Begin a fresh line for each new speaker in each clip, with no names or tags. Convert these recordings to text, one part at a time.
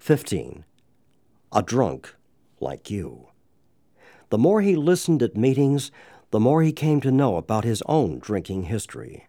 15. A drunk like you. The more he listened at meetings, the more he came to know about his own drinking history.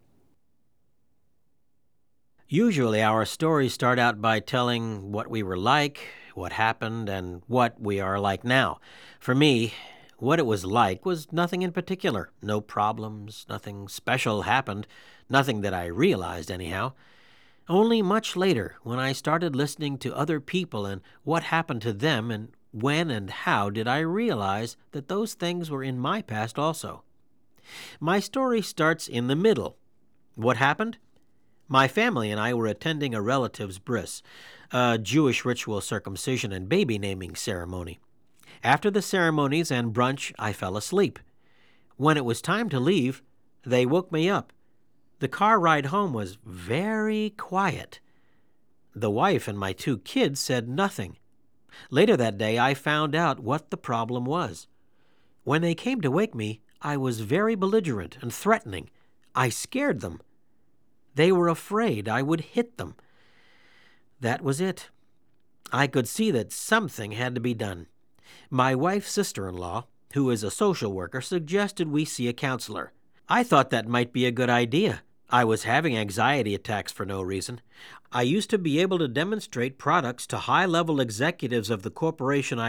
Usually our stories start out by telling what we were like, what happened, and what we are like now. For me, what it was like was nothing in particular. No problems, nothing special happened, nothing that I realized anyhow. Only much later, when I started listening to other people and what happened to them and when and how, did I realize that those things were in my past also. My story starts in the middle. What happened? My family and I were attending a relative's bris, a Jewish ritual circumcision and baby naming ceremony. After the ceremonies and brunch, I fell asleep. When it was time to leave, they woke me up. The car ride home was very quiet. The wife and my 2 kids said nothing. Later that day, I found out what the problem was. When they came to wake me, I was very belligerent and threatening. I scared them. They were afraid I would hit them. That was it. I could see that something had to be done. My wife's sister-in-law, who is a social worker, suggested we see a counselor. I thought that might be a good idea. I was having anxiety attacks for no reason. I used to be able to demonstrate products to high-level executives of the corporation I